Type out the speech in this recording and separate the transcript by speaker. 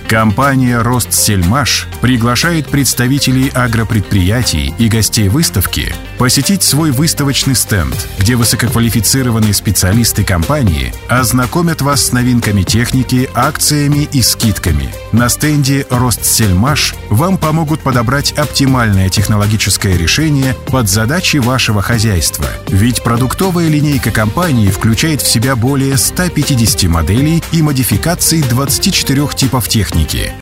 Speaker 1: Компания «Ростсельмаш» приглашает представителей агропредприятий и гостей выставки посетить свой выставочный стенд, где высококвалифицированные специалисты компании ознакомят вас с новинками техники, акциями и скидками. На стенде «Ростсельмаш» вам помогут подобрать оптимальное технологическое решение под задачи вашего хозяйства. Ведь продуктовая линейка компании включает в себя более 150 моделей и модификаций 24 типов техники.